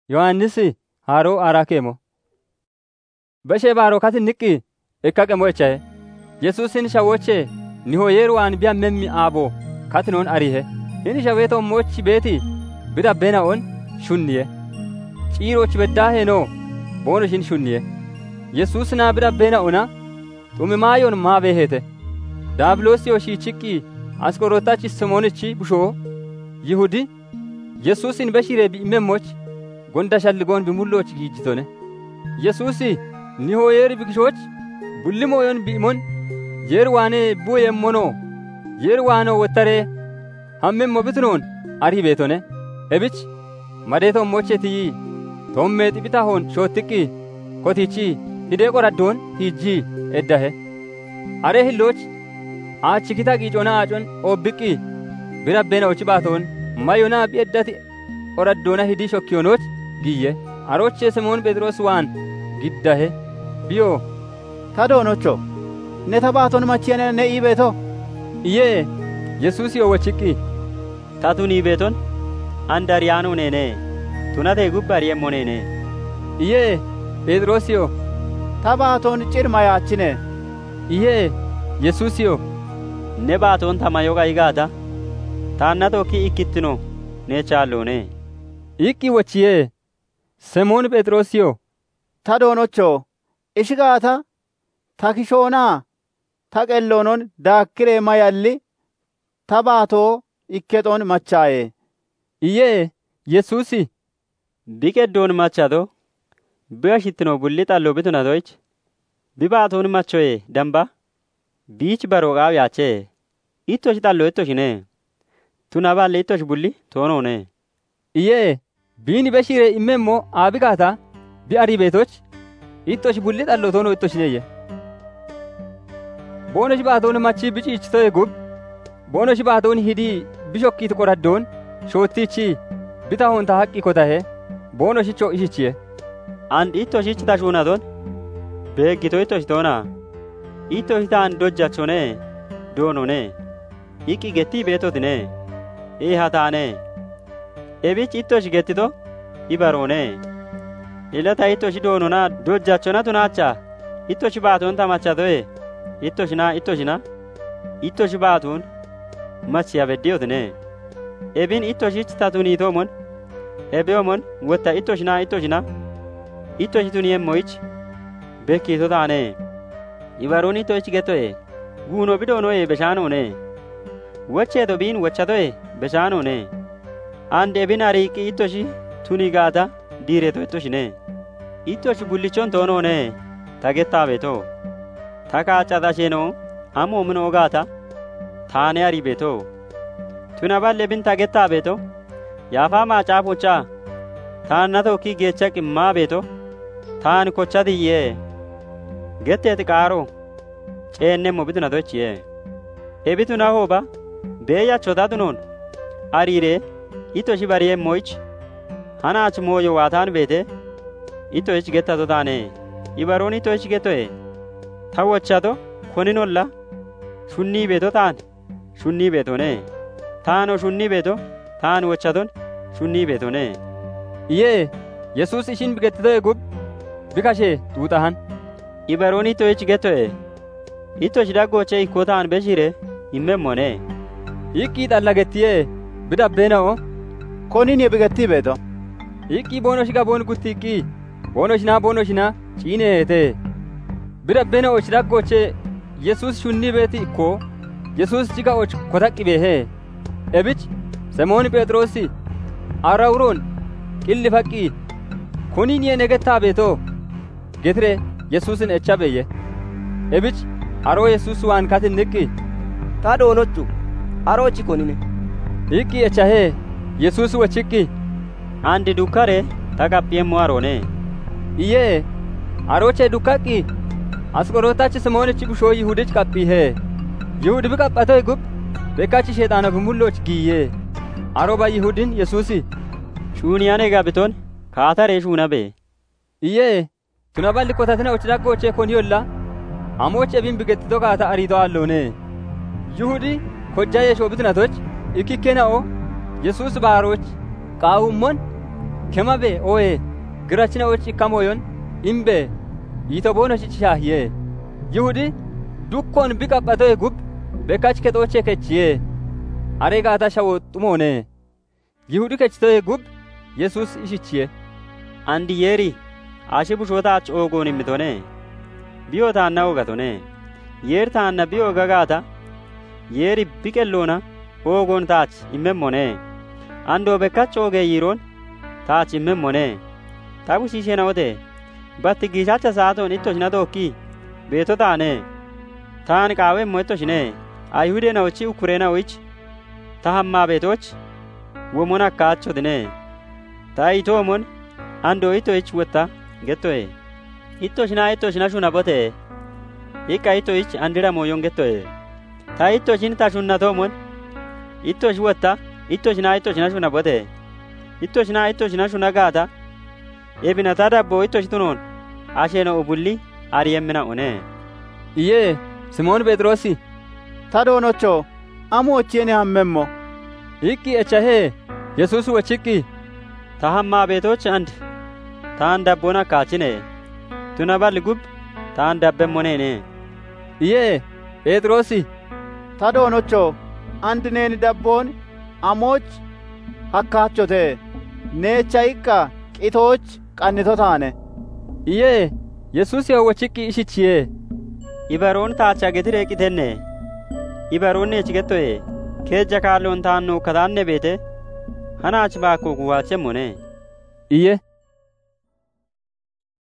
Yohannisi haaroo Arakeemo. Bashee baarokatin niqqi ekkaqemo echaye. Yesuusin shawoche niho yeruwaan biya memmi aabo katinoon arihe. Hini shaweeto mochi beeti bida benaon shunniye. Ciiroch beddaaheno boonoshin shunniye. Yesuus naa bida benaona xumimaayon maa beehete. Daabiloosiyoo shiichiqqi Asqorootachi Simoonichi bushoo Yihudi Yesuusin beshiree bi'imemmoch gonda shalligoon bimulloch giijjitone. Yesuusi niho yeeri bikishoch bullimooyon bi'imon yeruwaanee bu'eemmonoo yeruwaanoo wottaree hammemmo bitinoon arii beetone. Ebich madeeton mocheetiyyi tommee xibitahoon shoottiqqi kotichi hidee qoraddoon hiijjii eddahe. Aree hillooch aachikita qiicoonaa acon oobbiqqi birabbeena ochi baatoon mayonaa bi'eddati qoraddoona hidii shokkiyoonoch giyye. Arochee Simoon Phexros waan giddahe biyoo ta doonocho ne ta baaton machiyene ne ii beeto iyyee Yesuusiyoo wochiqqi ta tun ii beeton andariyaanuu neene tunatee gubba ari'emmo neene iyyee Phexrosiyoo ta baaton cirma yaachine iyyee Yesuusiyoo ne baaton ta mayoga igaata taanna tokki ikkittino ne chaalloone iqqi wochiyee Simoon Phexrosiyoo ta doonocho ishigaata ta kishoonaa ta qelloonon daakkiree mayalli ta baatoo ikkexoon machaaye iyyee Yesuusi biqeddoon machato bi'ashittino bulli xalloo bitunatoych bibaatoon machoye damba biich barooqaa yaachee ittoshi xalloo ittoshine tuna baalle ittoshi bulli toonoone iyyee biini beshiree immemmo aabigaata bi arii beetoch ittoshi bulli xalloo toono ittoshineyye. Boonoshi baatoon machii biciichitoye gub boonoshi baatoon hidii bishokkiiti qoraddoon shoottiichi bitahoon ta haqqi kotahe boonoshichoo ishichiye. And ittoshichi ta shuunaton beeggito ittoshi toona ittoshi taan dojjachone doonone iqqi gettii beetotine eeha taane ebich ittoshi gettito ibaroone ilata ittoshi doonona dojjachona tunaacha ittoshi baatoon ta machatoye ittoshi baatuun machiya beddiyotine ebin ittoshichi ta tuniitoomon ebeomon wotta ittoshina ittoshi tuniyemmoich bekkiito taane ibaroon ittoshi gettoye guuno bidoonoye beshaanoone wocheeto biin wochatoye beshaanoone and ebin ariiqqi ittoshi tuni gaata diireeto ittoshine ittoshi bullichon toonoone tagettaa beeto ta kaacata sheenoo amoominoo gaata taane arii beeto tuna balle bin tagettaa beeto yaafaa maacaa pochaa taan na tokkii geecha qimmaa beeto taan kochatiyyee getteeti qaaroo ceennemmo bitunatochiyee ebituna hooba beeyyachota tunoon ariiree ittoshi bariyemmoich hanaach mooyo waataan beete ittoshi gettato taane ibaroon ittoshi gettoye ta wochato koninolla shunnii beeto taan shunnii beetone taano shunnii beeto taan wochaton shunnii beetone iyyee Yesuus ishin bigettitoye gub bikashee xuuxahan ibaroon ittoshi gettoye ittoshi daggooche ikkoo taan beshire himmemmone iqqii xalla gettiyee bidabbeena'o koninye bigettii beeto iqqii boonoshi gaboon guttiiqqii boonoshinaa ciineete bidabbeena'o ichi daggooche Yesuus shunnii beeti ikkoo Yesuus jiga och kotaqqi beehee ebich Simoon Phexrosi arawuroon qilli faqqii koninye negettaa beetoo getire Yesuusin echa beeyye ebich aroo Yesuus waan katin niqqi ta doonochu aroochi konine iqqii echahee Yesuus wochiqqi andi dukkare ta qaphiyemmo aroone iyyee arochee dukkaqqi Asqorootachi Simoonichi bushoo Yihudich qaphiihee Yihudi bi qaphatoy gub bekkachi sheexaano bimulloch giyyee aroba Yihudin Yesuusi shuuniyane gabiton kaataree shuuna bee iyyee tuna balli kotatina och daggoochee koniyolla amooch ebin bigettito kaata ariito alloone Yihudi kojjayee shoobitinatoch ikkikkena'o Yesuus baaroch qaawummon kemabe oye girachina ochi kamoyon imbe ito bonoshi chahiye yihudi dukkon biqaphatoy gub bekach ketoche kechiye arega ata shawo tumone yihudi kechtoy gub yesus ishichiye andi yeri ashi bushota ach ogon imitone biyo taanna ogatone yer taanna biyo gagata yeri biqellona ogon taach immemmone ando bekach oge yiron taach immemmone tabu shishena ote batti gisacha saaton ittoshina tokki beeto taane taan qaawe mo ittoshine ayhude na ochi ukurena oich tahamma beetoch womona kaachotine ta itomon ando ito ich wetta gettoe ittoshina shuna bote ika ito ich andira moyon gettoe ta ittoshin ta shunna tomon ittosh wetta ittoshina shuna bote ittoshina shuna gaata ebina tadabbo ittoshitunon ashena obulli ariyemmina one iye simon Pedrosi ta doonocho amu ochiene hammemmo ikki echahe yesus wachikki ta hamma beetoch and taan dabbona kaachine tuna balli gub taan dabbemmonene iye Pedrosi ta doonocho and neeni dabboon amoch hakkaachote neecha ikka qitooch qannito taane iye yesus yawwachikki ishichiye ibaroon taacha getire qitenne ibaroon echigettoe keejja kaalloon taannu kataanne beete hanaach baakko guwaachemmone iye